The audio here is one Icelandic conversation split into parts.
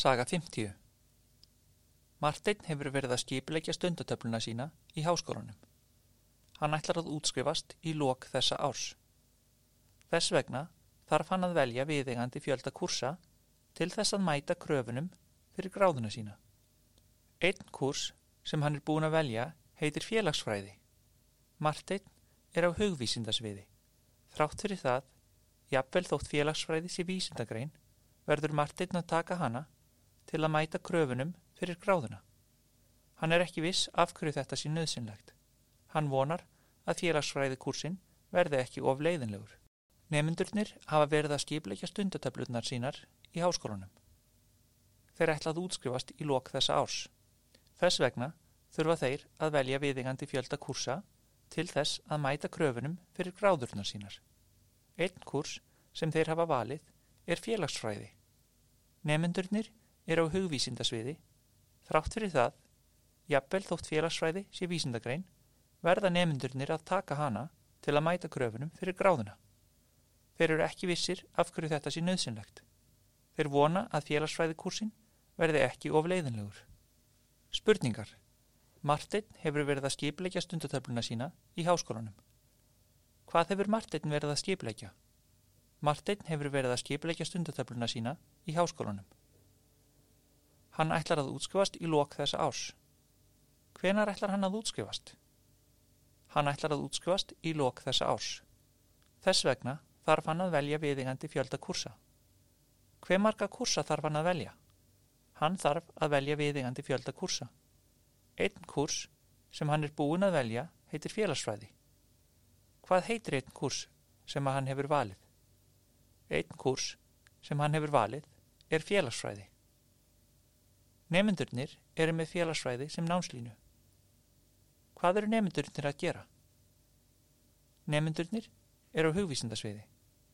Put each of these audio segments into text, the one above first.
Saga 50. Marteinn hefur verið að skipuleggja stundatöfluna sína í háskólanum. Hann ætlar að útskrifast í lok þessa árs. Þess vegna þarf hann að velja viðeigandi fjölda kúrsa til þess að mæta kröfunum fyrir gráðuna sína. Einn kúrs sem hann er búinn að velja heitir félagsfræði. Marteinn er á hugvísindasviði. Þrátt fyrir það, jafnvel þótt félagsfræði sé vísindagrein, verður Marteinn að taka hana til að mæta kröfunum fyrir gráðuna. Hann er ekki viss af hverju þetta sé nauðsynlegt. Hann vonar að félagsfræði kúrsinn verði ekki of leiðinlegur. Nemendurnir hafa verið að skipuleggja stundatöflurnar sínar í háskólanum. Þeir ætla að útskrifast í lok þessa árs. Þess vegna þurfa þeir að velja viðeigandi fjölda kúrsa til þess að mæta kröfunum fyrir gráðurnar sínar. Einn kúrs sem þeir hafa valið er félagsfræði. Nemendurnir á hugvísindasviði. Þrátt fyrir það, jafnvel þótt félagsfræði sé vísindagrein, verða nemendurnir að taka hana til að mæta kröfunum fyrir gráðuna. Þeir eru ekki vissir af hverju þetta sé nauðsynlegt. Þeir vona að félagsfræði kúrsinn verði ekki of leiðinlegur. Spurningar. Marteinn hefur verið að skipuleggja stundatöfluna sína í háskólanum. Hvað hefur Marteinn verið að skipuleggja? Marteinn hefur verið að skipuleggja stundatöfluna sína í háskólanum. Hann ætlar að útskrifast í lok þessa árs. Hvenær ætlar hann að útskrifast? Hann ætlar að útskrifast í lok þessa árs. Þess vegna þarf hann að velja viðeigandi fjölda kúrsa. Hve marga kúrsa þarf hann að velja? Hann þarf að velja viðeigandi fjölda kúrsa. Einn kúrs sem hann er búinn að velja heitir félagsfræði. Hvað heitir einn kúrs sem hann hefur valið? Einn kúrs sem hann hefur valið er félagsfræði. Nemendurnir eru með félagsfræði sem námslínu. Hvað eru nemendurnir að gera? Nemendurnir eru á hugvísindasviði.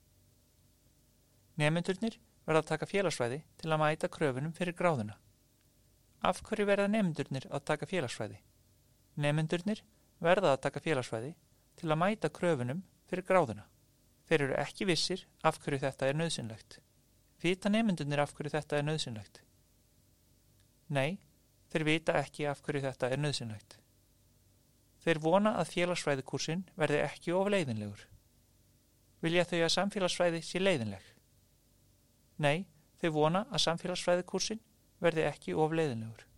Nemendurnir verða að taka félagsfræði til að mæta kröfunum fyrir gráðuna. Af hverju verða nemendurnir að taka félagsfræði? Nemendurnir verða að taka félagsfræði til að mæta kröfunum fyrir gráðuna. Þeir eru ekki vissir af hverju þetta er nauðsynlegt. Vita nemendurnir af hverju þetta er nauðsynlegt? Nei, þeir vita ekki af hverju þetta er nauðsynlegt. Þeir vona að félagsfræði kúrsinn verði ekki of leiðinlegur. Vilja þau að samfélagsfræði sé leiðinleg? Nei, þau vona að samfélagsfræði kúrsinn verði ekki of leiðinlegur.